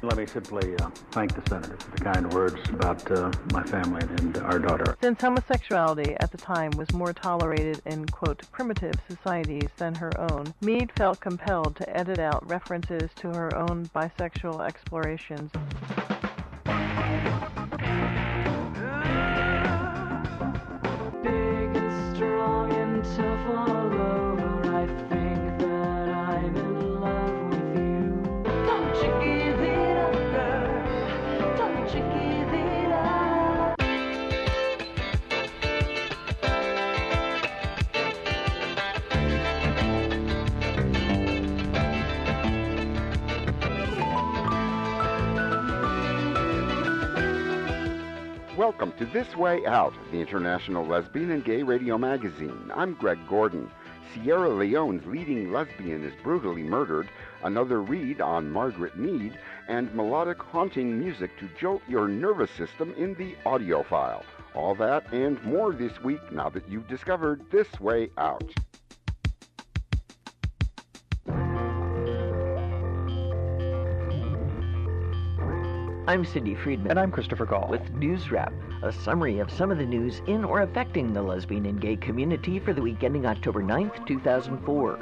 Let me simply thank the Senator for the kind words about my family and our daughter. Since homosexuality at the time was more tolerated in, quote, primitive societies than her own, Meade felt compelled to edit out references to her own bisexual explorations. Big and strong and tough all over, I think that I'm in love with you. Don't you give it up, girl. Don't you give it up. Welcome to This Way Out, the International Lesbian and Gay Radio Magazine. I'm Greg Gordon. Sierra Leone's leading lesbian is brutally murdered, another read on Margaret Mead, and melodic haunting music to jolt your nervous system in the audiophile. All that and more this week now that you've discovered This Way Out. I'm Cindy Friedman. And I'm Christopher Gall. With News Wrap, a summary of some of the news in or affecting the lesbian and gay community for the week ending October 9th, 2004.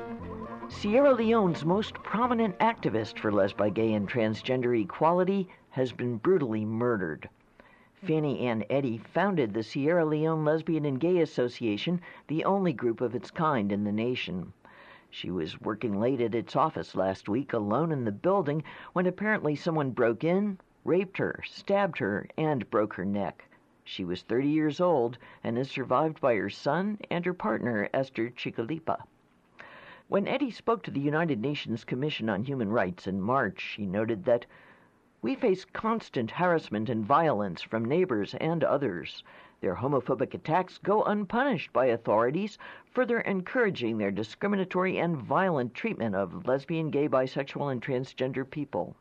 Sierra Leone's most prominent activist for lesbi, gay, and transgender equality has been brutally murdered. Fanny Ann Eddy founded the Sierra Leone Lesbian and Gay Association, the only group of its kind in the nation. She was working late at its office last week, alone in the building, when apparently someone broke in, raped her, stabbed her, and broke her neck. She was 30 years old and is survived by her son and her partner, Esther Chicalipa. When Eddy spoke to the United Nations Commission on Human Rights in March, she noted that we face constant harassment and violence from neighbors and others. Their homophobic attacks go unpunished by authorities, further encouraging their discriminatory and violent treatment of lesbian, gay, bisexual, and transgender people.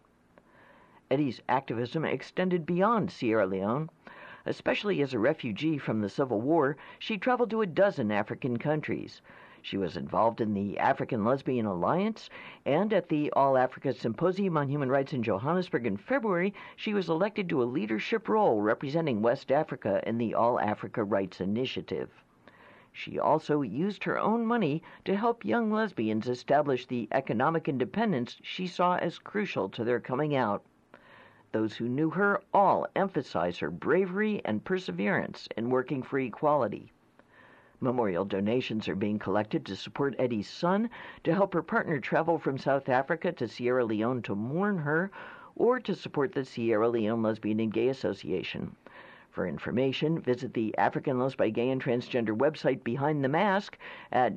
Eddy's activism extended beyond Sierra Leone. Especially as a refugee from the Civil War, she traveled to a dozen African countries. She was involved in the African Lesbian Alliance, and at the All-Africa Symposium on Human Rights in Johannesburg in February, she was elected to a leadership role representing West Africa in the All-Africa Rights Initiative. She also used her own money to help young lesbians establish the economic independence she saw as crucial to their coming out. Those who knew her all emphasize her bravery and perseverance in working for equality. Memorial donations are being collected to support Eddy's son, to help her partner travel from South Africa to Sierra Leone to mourn her, or to support the Sierra Leone Lesbian and Gay Association. For information, visit the African Lesbi, Gay, and Transgender website Behind the Mask at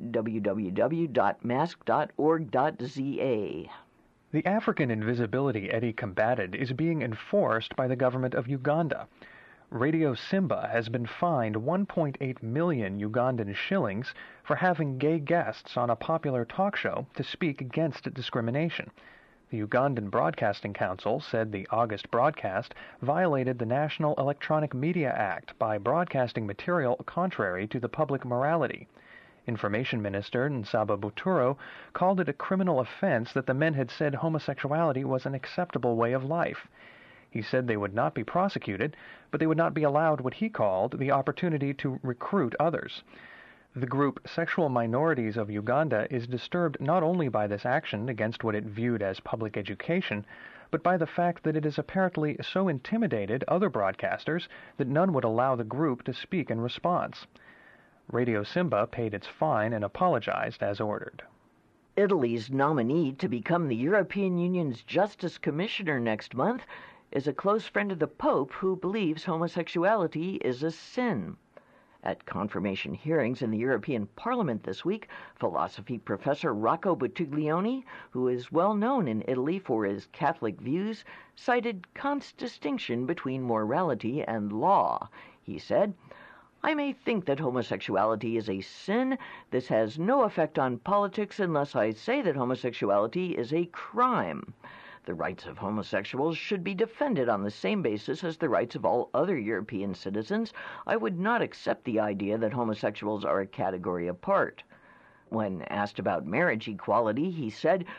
www.mask.org.za. The African invisibility Eddy combated is being enforced by the government of Uganda. Radio Simba has been fined 1.8 million Ugandan shillings for having gay guests on a popular talk show to speak against discrimination. The Ugandan Broadcasting Council said the August broadcast violated the National Electronic Media Act by broadcasting material contrary to the public morality. Information Minister Nsaba Buturo called it a criminal offense that the men had said homosexuality was an acceptable way of life. He said they would not be prosecuted, but they would not be allowed what he called the opportunity to recruit others. The group Sexual Minorities of Uganda is disturbed not only by this action against what it viewed as public education, but by the fact that it has apparently so intimidated other broadcasters that none would allow the group to speak in response. Radio Simba paid its fine and apologized as ordered. Italy's nominee to become the European Union's Justice Commissioner next month is a close friend of the Pope who believes homosexuality is a sin. At confirmation hearings in the European Parliament this week, philosophy professor Rocco Buttiglione, who is well known in Italy for his Catholic views, cited Kant's distinction between morality and law. He said, "I may think that homosexuality is a sin. This has no effect on politics unless I say that homosexuality is a crime. The rights of homosexuals should be defended on the same basis as the rights of all other European citizens. I would not accept the idea that homosexuals are a category apart." When asked about marriage equality, he said,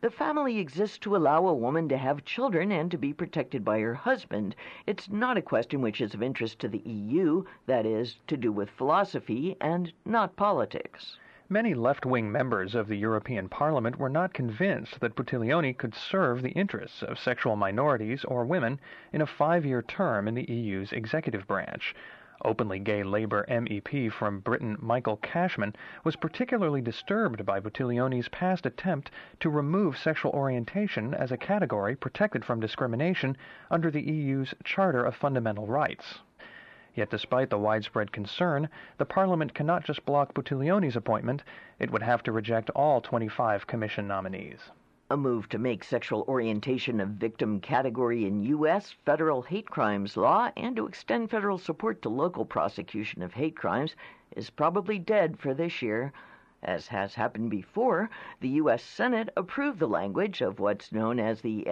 The family exists to allow a woman to have children and to be protected by her husband. It's not a question which is of interest to the EU, that is, to do with philosophy and not politics. Many left-wing members of the European Parliament were not convinced that Buttiglione could serve the interests of sexual minorities or women in a 5-year term in the EU's executive branch. Openly gay Labour MEP from Britain Michael Cashman was particularly disturbed by Buttiglione's past attempt to remove sexual orientation as a category protected from discrimination under the EU's Charter of Fundamental Rights. Yet despite the widespread concern, the Parliament cannot just block Buttiglione's appointment, it would have to reject all 25 Commission nominees. A move to make sexual orientation a victim category in U.S. federal hate crimes law and to extend federal support to local prosecution of hate crimes is probably dead for this year. As has happened before, the U.S. Senate approved the language of what's known as the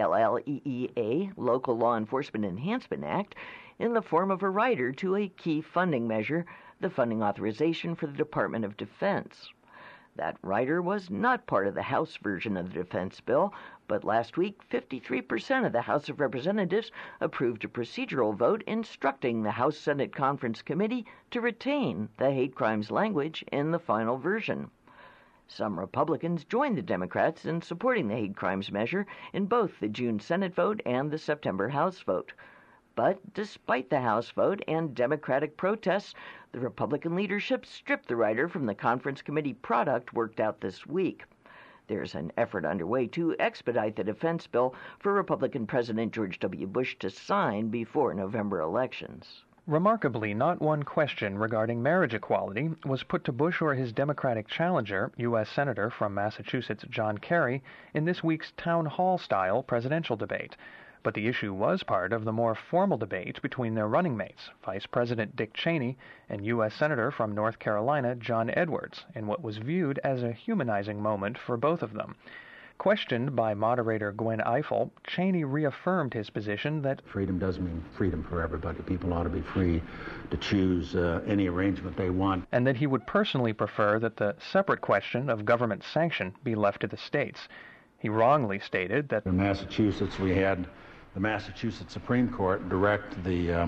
LLEEA, Local Law Enforcement Enhancement Act, in the form of a rider to a key funding measure, the funding authorization for the Department of Defense. That rider was not part of the House version of the defense bill, but last week 53% of the House of Representatives approved a procedural vote instructing the House-Senate Conference Committee to retain the hate crimes language in the final version. Some Republicans joined the Democrats in supporting the hate crimes measure in both the June Senate vote and the September House vote. But despite the House vote and Democratic protests, the Republican leadership stripped the rider from the conference committee product worked out this week. There's an effort underway to expedite the defense bill for Republican President George W. Bush to sign before November elections. Remarkably, not one question regarding marriage equality was put to Bush or his Democratic challenger, U.S. Senator from Massachusetts John Kerry, in this week's town hall-style presidential debate. But the issue was part of the more formal debate between their running mates, Vice President Dick Cheney and U.S. Senator from North Carolina John Edwards, in what was viewed as a humanizing moment for both of them. Questioned by moderator Gwen Ifill, Cheney reaffirmed his position that freedom does mean freedom for everybody. People ought to be free to choose any arrangement they want. And that he would personally prefer that the separate question of government sanction be left to the states. He wrongly stated that in Massachusetts we had the Massachusetts Supreme Court direct the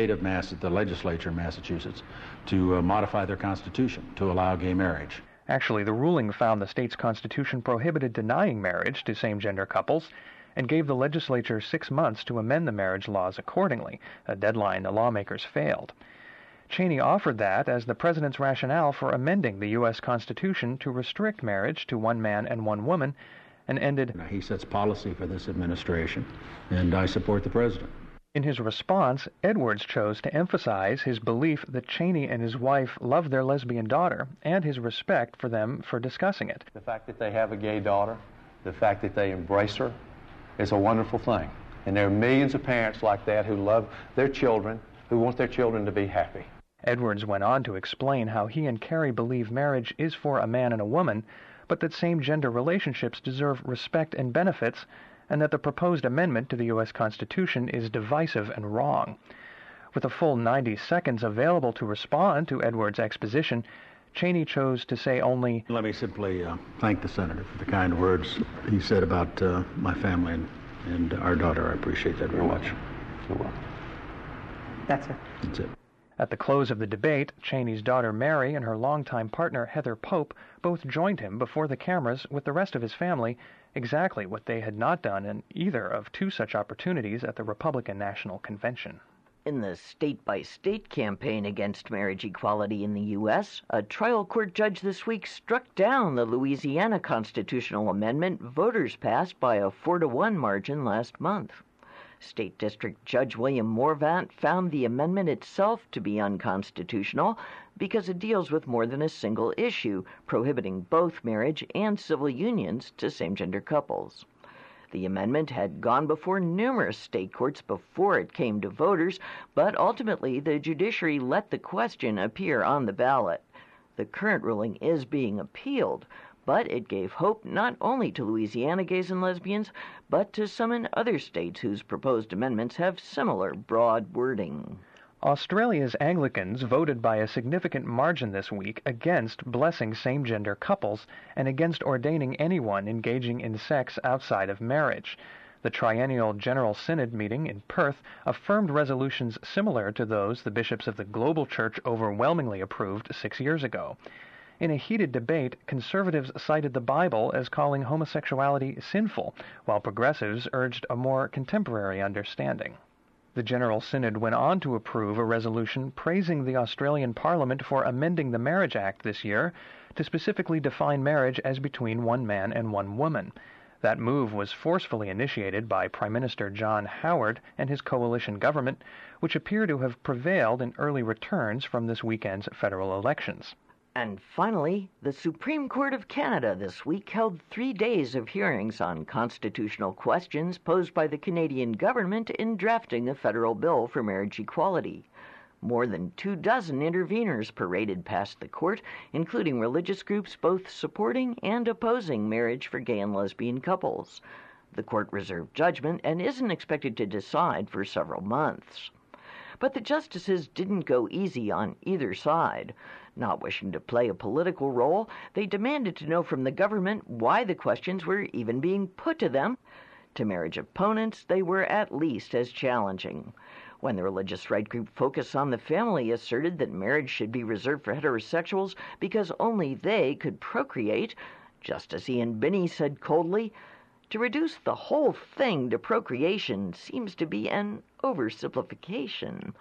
the legislature in Massachusetts to modify their constitution to allow gay marriage. Actually, the ruling found the state's constitution prohibited denying marriage to same-gender couples and gave the legislature 6 months to amend the marriage laws accordingly, a deadline the lawmakers failed. Cheney offered that as the president's rationale for amending the U.S. Constitution to restrict marriage to one man and one woman, and ended, He sets policy for this administration, and I support the president. In his response, Edwards chose to emphasize his belief that Cheney and his wife love their lesbian daughter and his respect for them for discussing it. The fact that they have a gay daughter, the fact that they embrace her, is a wonderful thing. And there are millions of parents like that who love their children, who want their children to be happy. Edwards went on to explain how he and Kerry believe marriage is for a man and a woman, but that same-gender relationships deserve respect and benefits, and that the proposed amendment to the U.S. Constitution is divisive and wrong. With a full 90 seconds available to respond to Edwards' exposition, Cheney chose to say only, "Let me simply thank the senator for the kind words he said about my family and our daughter. I appreciate that very much." You're welcome. That's it. That's it. At the close of the debate, Cheney's daughter Mary and her longtime partner Heather Pope both joined him before the cameras with the rest of his family, exactly what they had not done in either of two such opportunities at the Republican National Convention. In the state-by-state campaign against marriage equality in the U.S., a trial court judge this week struck down the Louisiana constitutional amendment voters passed by a 4-1 margin last month. State District Judge William Morvant found the amendment itself to be unconstitutional because it deals with more than a single issue, prohibiting both marriage and civil unions to same-gender couples. The amendment had gone before numerous state courts before it came to voters, but ultimately the judiciary let the question appear on the ballot. The current ruling is being appealed, but it gave hope not only to Louisiana gays and lesbians, but to some in other states whose proposed amendments have similar broad wording. Australia's Anglicans voted by a significant margin this week against blessing same-gender couples and against ordaining anyone engaging in sex outside of marriage. The Triennial General Synod meeting in Perth affirmed resolutions similar to those the bishops of the global church overwhelmingly approved 6 years ago. In a heated debate, conservatives cited the Bible as calling homosexuality sinful, while progressives urged a more contemporary understanding. The General Synod went on to approve a resolution praising the Australian Parliament for amending the Marriage Act this year to specifically define marriage as between one man and one woman. That move was forcefully initiated by Prime Minister John Howard and his coalition government, which appear to have prevailed in early returns from this weekend's federal elections. And finally, the Supreme Court of Canada this week held 3 days of hearings on constitutional questions posed by the Canadian government in drafting a federal bill for marriage equality. More than 24 interveners paraded past the court, including religious groups both supporting and opposing marriage for gay and lesbian couples. The court reserved judgment and isn't expected to decide for several months. But the justices didn't go easy on either side. Not wishing to play a political role, they demanded to know from the government why the questions were even being put to them. To marriage opponents, they were at least as challenging. When the religious right group Focus on the Family asserted that marriage should be reserved for heterosexuals because only they could procreate, Justice Ian Binney said coldly, "To reduce the whole thing to procreation seems to be an oversimplification."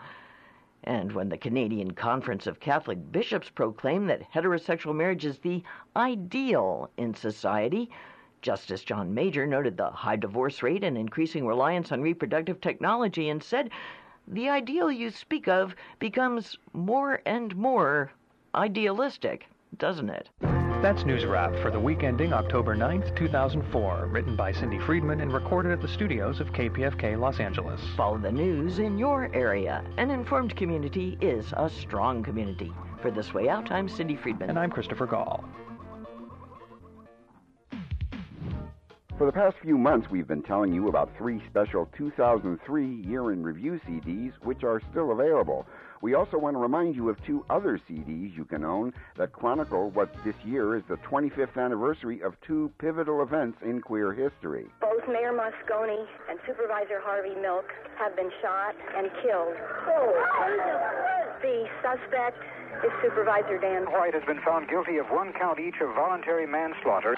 And when the Canadian Conference of Catholic Bishops proclaimed that heterosexual marriage is the ideal in society, Justice John Major noted the high divorce rate and increasing reliance on reproductive technology and said, "The ideal you speak of becomes more and more idealistic, doesn't it?" That's News Wrap for the week ending October 9th, 2004, written by Cindy Friedman and recorded at the studios of KPFK Los Angeles. Follow the news in your area. An informed community is a strong community. For This Way Out, I'm Cindy Friedman. And I'm Christopher Gall. For the past few months, we've been telling you about 3 special 2003 Year in Review CDs, which are still available. We also want to remind you of 2 other CDs you can own that chronicle what this year is the 25th anniversary of 2 pivotal events in queer history. Both Mayor Moscone and Supervisor Harvey Milk have been shot and killed. The suspect is Supervisor Dan White has been found guilty of 1 count each of voluntary manslaughter.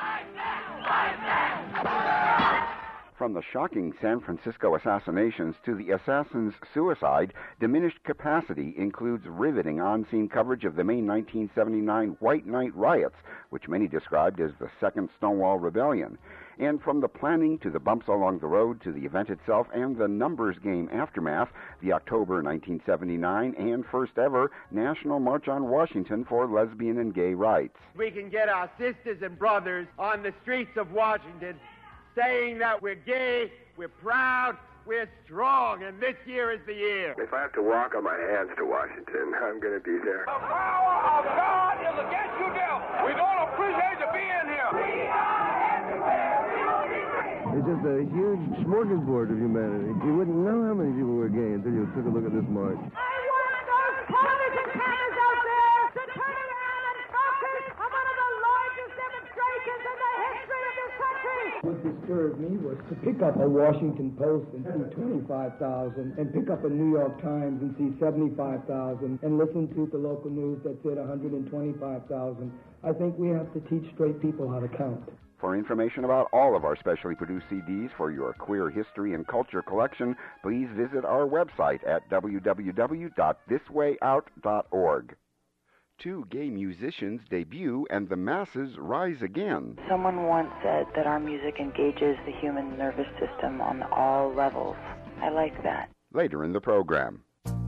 From the shocking San Francisco assassinations to the assassin's suicide, Diminished Capacity includes riveting on-scene coverage of the May 1979 White Night riots, which many described as the Second Stonewall Rebellion. And from the planning to the bumps along the road to the event itself and the numbers game aftermath, the October 1979 and first ever National March on Washington for Lesbian and Gay Rights. We can get our sisters and brothers on the streets of Washington saying that we're gay, we're proud, we're strong, and this year is the year. If I have to walk on my hands to Washington, I'm going to be there. The power of God is against you, devil. We're going to appreciate you being here. It's just a huge smorgasbord of humanity. You wouldn't know how many people were gay until you took a look at this march. I want those television cameras out there to turn around and focus on one of the largest demonstrations in the history of this country. What disturbed me was to pick up a Washington Post and see 25,000, and pick up a New York Times and see 75,000, and listen to the local news that said 125,000. I think we have to teach straight people how to count. For information about all of our specially produced CDs for your queer history and culture collection, please visit our website at www.thiswayout.org. 2 gay musicians debut and the masses rise again. Someone once said that our music engages the human nervous system on all levels. I like that. Later in the program.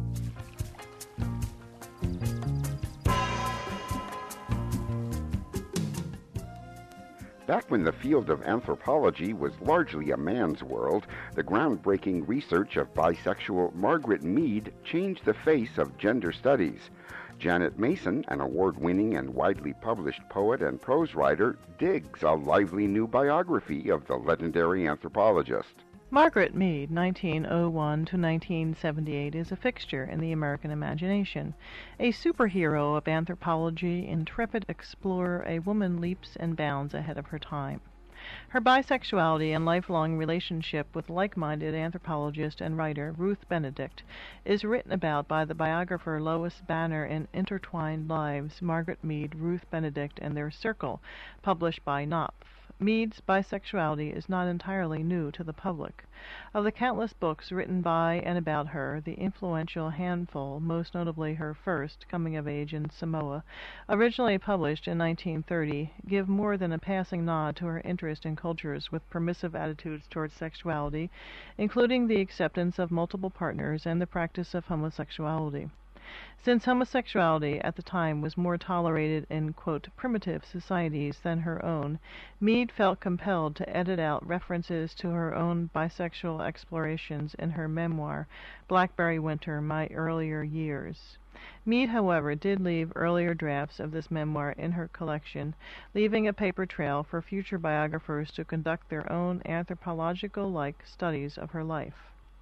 Back when the field of anthropology was largely a man's world, the groundbreaking research of bisexual Margaret Mead changed the face of gender studies. Janet Mason, an award-winning and widely published poet and prose writer, digs a lively new biography of the legendary anthropologist. Margaret Mead, 1901 to 1978, is a fixture in the American imagination. A superhero of anthropology, intrepid explorer, a woman leaps and bounds ahead of her time. Her bisexuality and lifelong relationship with like-minded anthropologist and writer Ruth Benedict is written about by the biographer Lois Banner in Intertwined Lives, Margaret Mead, Ruth Benedict, and Their Circle, published by Knopf. Mead's bisexuality is not entirely new to the public. Of the countless books written by and about her, the influential handful, most notably her first, Coming of Age in Samoa, originally published in 1930, give more than a passing nod to her interest in cultures with permissive attitudes towards sexuality, including the acceptance of multiple partners and the practice of homosexuality. Since homosexuality at the time was more tolerated in, quote, primitive societies than her own, Mead felt compelled to edit out references to her own bisexual explorations in her memoir, Blackberry Winter, My Earlier Years. Mead, however, did leave earlier drafts of this memoir in her collection, leaving a paper trail for future biographers to conduct their own anthropological-like studies of her life.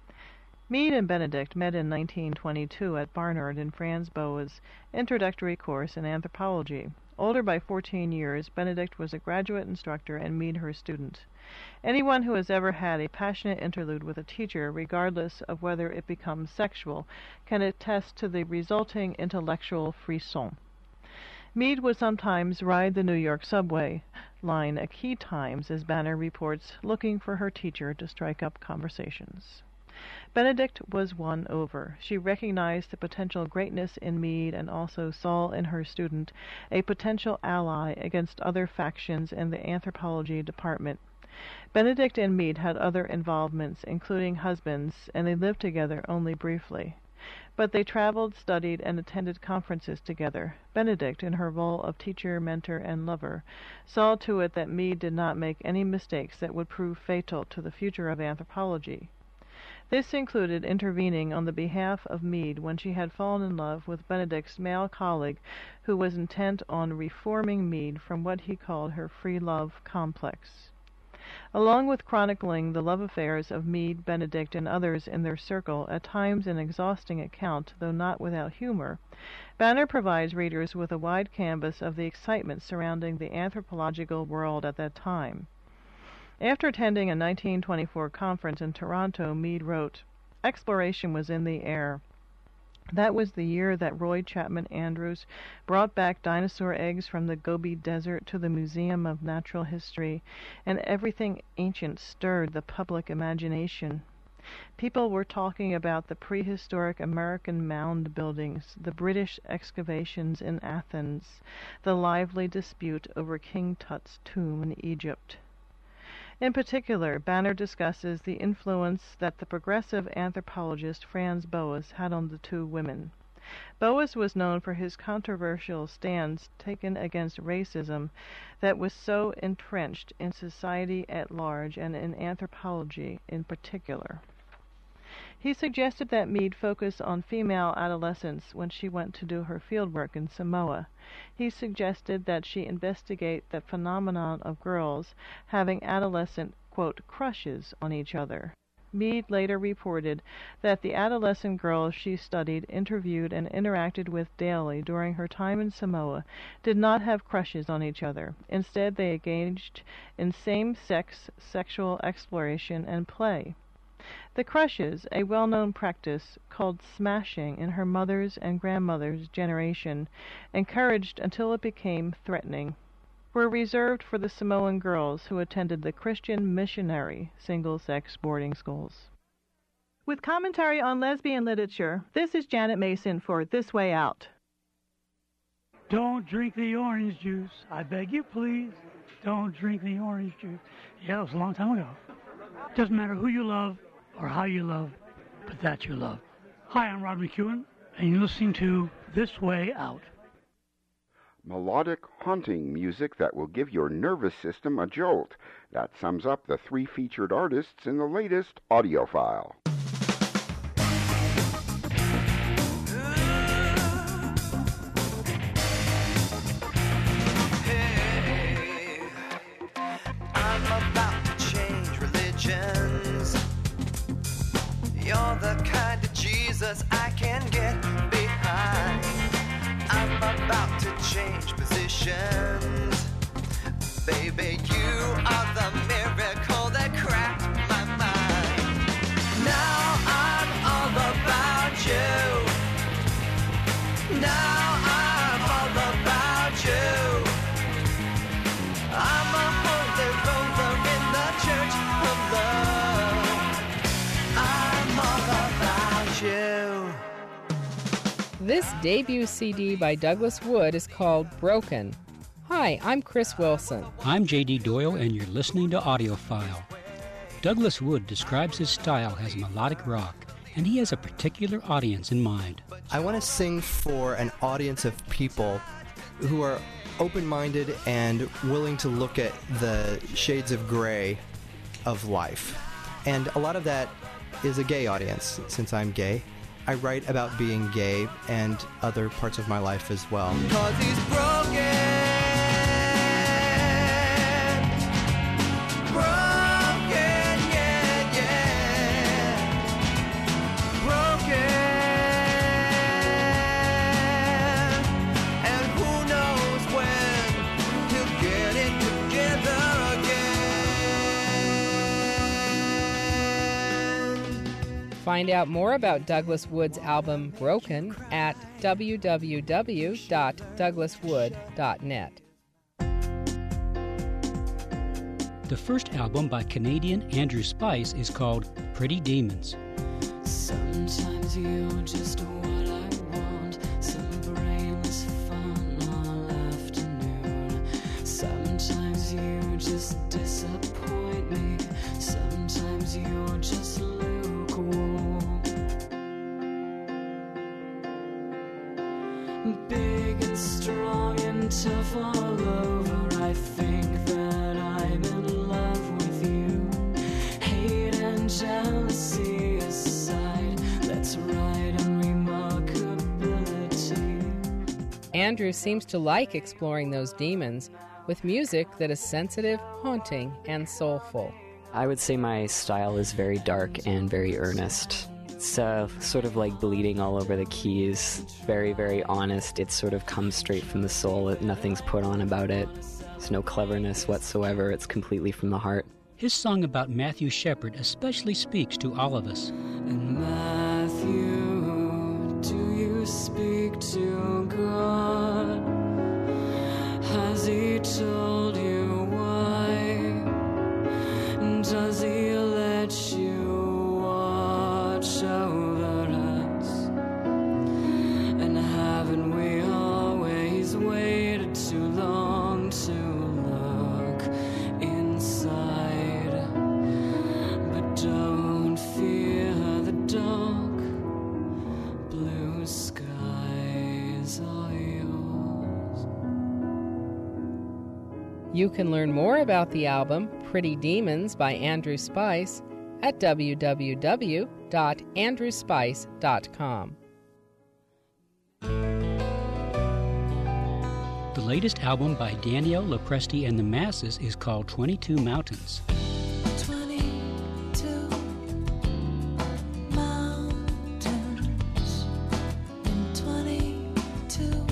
Mead and Benedict met in 1922 at Barnard in Franz Boas' introductory course in anthropology. Older by 14 years, Benedict was a graduate instructor and Mead her student. Anyone who has ever had a passionate interlude with a teacher, regardless of whether it becomes sexual, can attest to the resulting intellectual frisson. Mead would sometimes ride the New York subway line at key times, as Banner reports, looking for her teacher to strike up conversations. Benedict was won over. She recognized the potential greatness in Mead and also saw in her student a potential ally against other factions in the anthropology department. Benedict and Mead had other involvements, including husbands, and they lived together only briefly. But they traveled, studied, and attended conferences together. Benedict, in her role of teacher, mentor, and lover, saw to it that Mead did not make any mistakes that would prove fatal to the future of anthropology. This included intervening on the behalf of Mead when she had fallen in love with Benedict's male colleague, who was intent on reforming Mead from what he called her free love complex. Along with chronicling the love affairs of Mead, Benedict, and others in their circle, at times an exhausting account, though not without humor, Banner provides readers with a wide canvas of the excitement surrounding the anthropological world at that time. After attending a 1924 conference in Toronto, Mead wrote, "Exploration was in the air. That was the year that Roy Chapman Andrews brought back dinosaur eggs from the Gobi Desert to the Museum of Natural History, and everything ancient stirred the public imagination. People were talking about the prehistoric American mound buildings, the British excavations in Athens, the lively dispute over King Tut's tomb in Egypt." In particular, Banner discusses the influence that the progressive anthropologist Franz Boas had on the two women. Boas was known for his controversial stance taken against racism that was so entrenched in society at large and in anthropology in particular. He suggested that Mead focus on female adolescence when she went to do her fieldwork in Samoa. He suggested that she investigate the phenomenon of girls having adolescent, quote, crushes on each other. Mead later reported that the adolescent girls she studied, interviewed, and interacted with daily during her time in Samoa did not have crushes on each other. Instead, they engaged in same-sex sexual exploration and play. The crushes, a well-known practice called smashing in her mother's and grandmother's generation, encouraged until it became threatening, were reserved for the Samoan girls who attended the Christian missionary single-sex boarding schools. With commentary on lesbian literature, this is Janet Mason for This Way Out. Don't drink the orange juice. I beg you, please. Don't drink the orange juice. Yeah, that was a long time ago. Doesn't matter who you love or how you love, but that you love. Hi, I'm Rod McEwen, and you're listening to This Way Out. Melodic, haunting music that will give your nervous system a jolt. That sums up the three featured artists in the latest audiophile. I'm about to change religions. emotions. Baby, you are the miracle that cracked my mind. Now I'm all about you. Now I'm all about you. I'm a holy roller in the church of love. I'm all about you. This debut CD by Douglas Wood is called Broken. Hi, I'm Chris Wilson. I'm J.D. Doyle, and you're listening to AudioFile. Douglas Wood describes his style as melodic rock, and he has a particular audience in mind. I want to sing for an audience of people who are open-minded and willing to look at the shades of gray of life. And a lot of that is a gay audience, since I'm gay. I write about being gay and other parts of my life as well. 'Cause he's broken. Find out more about Douglas Wood's album Broken at www.douglaswood.net. The first album by Canadian Andrew Spice is called Pretty Demons. Sometimes you're just what I want, some brainless fun all afternoon. Sometimes you just disappoint me, sometimes you're just lukewarm. Big and strong and tough all over, I think that I'm in love with you. Hate and jealousy aside, let's ride on remarkability. Andrew seems to like exploring those demons with music that is sensitive, haunting, and soulful. I would say my style is very dark and very earnest. It's sort of like bleeding all over the keys. Very, very honest. It sort of comes straight from the soul. Nothing's put on about it. There's no cleverness whatsoever. It's completely from the heart. His song about Matthew Shepard especially speaks to all of us. And Matthew, do you speak to God? Has he told you why? Does he let you watch over us? And haven't we always waited too long to look inside? But don't fear the dark, blue skies are yours. You can learn more about the album Pretty Demons by Andrew Spice at www.andrewspice.com. The latest album by Danielle Lopresti and the Masses is called 22 Mountains. 22 mountains and 22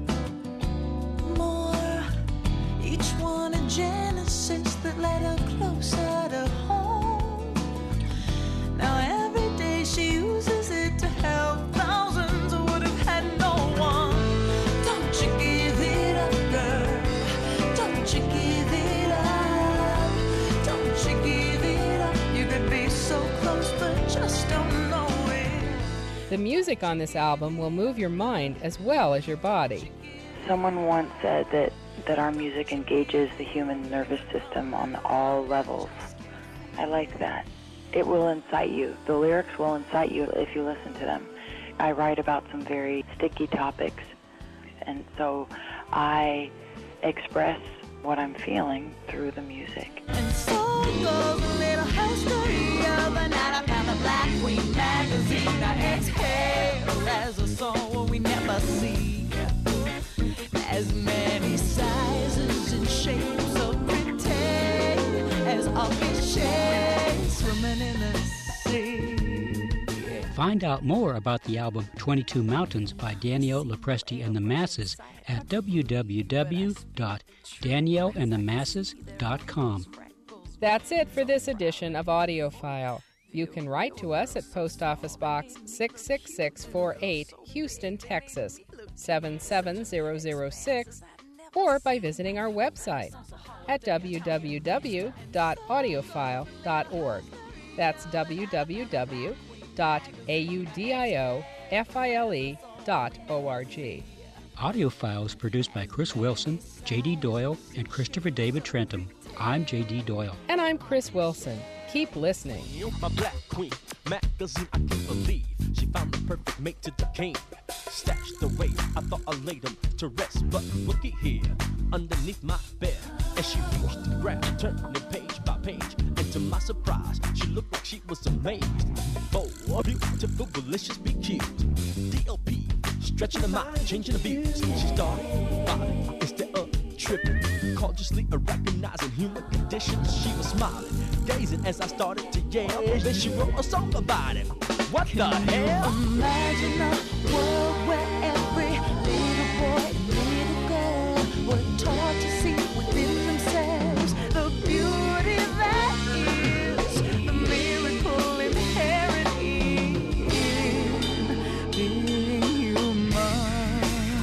more, each one a Genesis that led her closer to home. Now every day she uses it to help thousands who would have had no one. Don't you give it up, girl. Don't you give it up. Don't you give it up. You could be so close but just don't know it. The music on this album will move your mind as well as your body. Someone once said that our music engages the human nervous system on all levels. I like that. It will incite you. The lyrics will incite you if you listen to them. I write about some very sticky topics, and so I express what I'm feeling through the music. And so goes a little history of a night I found the Black Queen magazine. I exhale as a soul we never see. As many sizes and shapes so pretty as all these shades swimming in the sea. Find out more about the album 22 Mountains by Danielle Lopresti and the Masses at www.danielleandthemasses.com. That's it for this edition of AudioFile. You can write to us at Post Office Box 66648, Houston, Texas 77006, or by visiting our website at www.audiophile.org. That's www.audiofile.org. AudioFile is produced by Chris Wilson, J.D. Doyle, and Christopher David Trentham. I'm J.D. Doyle. And I'm Chris Wilson. Keep listening. My black queen, magazine, I can't believe she found the perfect mate to the king. Stashed away, I thought I laid him to rest, but looky here, underneath my bed, and she reached to grab, turning page by page, and to my surprise, she looked like she was amazed. Oh, beautiful, delicious, be cute. DLP, stretching the mind, changing the views. She started body instead of tripping, cautiously recognizing human conditions. She was smiling, gazing as I started to yell. Then she wrote a song about him. What the hell? Imagine a world where every little boy and little girl were taught to see within themselves the beauty that is the miracle inherent in being human.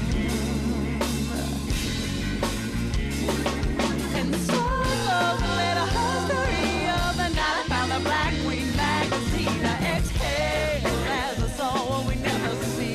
And so let a history of the night I found the Black Queen magazine. I exhale as I saw what we never see.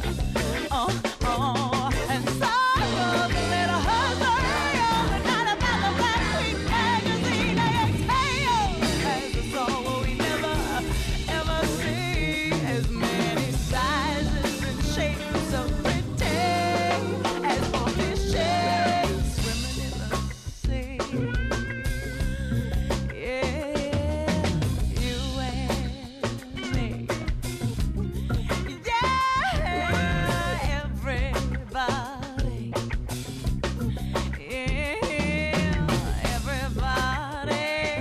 And so let a history of the night I found the Black Queen magazine. I exhale as I saw what we never ever see. As many sizes and shapes of pretty as all these shapes swimming in the sea. Yeah, you and me. Yeah, everybody. Yeah, everybody.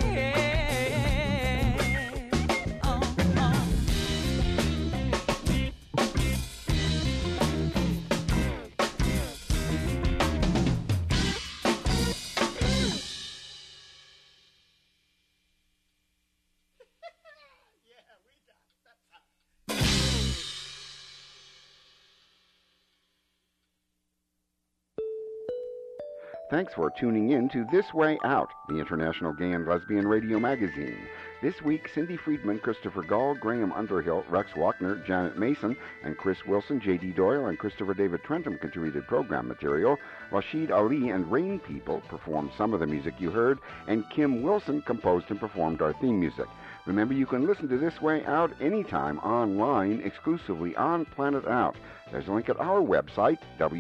Thanks for tuning in to This Way Out, the International Gay and Lesbian Radio Magazine. This week, Cindy Friedman, Christopher Gall, Graham Underhill, Rex Walkner, Janet Mason, and Chris Wilson, J.D. Doyle, and Christopher David Trentham contributed program material. Rashid Ali and Rain People performed some of the music you heard, and Kim Wilson composed and performed our theme music. Remember, you can listen to This Way Out anytime online, exclusively on Planet Out. There's a link at our website,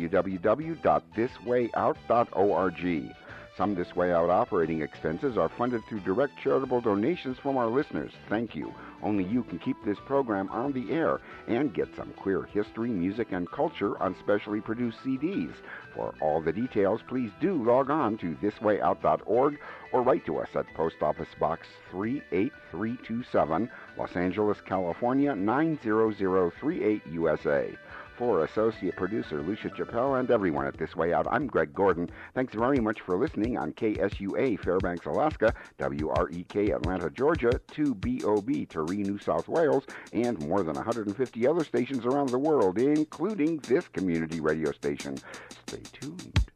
www.thiswayout.org. Some This Way Out operating expenses are funded through direct charitable donations from our listeners. Thank you. Only you can keep this program on the air and get some queer history, music, and culture on specially produced CDs. For all the details, please do log on to thiswayout.org or write to us at Post Office Box 38327, Los Angeles, California 90038, USA. For Associate Producer Lucia Chappelle and everyone at This Way Out, I'm Greg Gordon. Thanks very much for listening on KSUA Fairbanks, Alaska, WREK Atlanta, Georgia, 2BOB Taree, New South Wales, and more than 150 other stations around the world, including this community radio station. Stay tuned.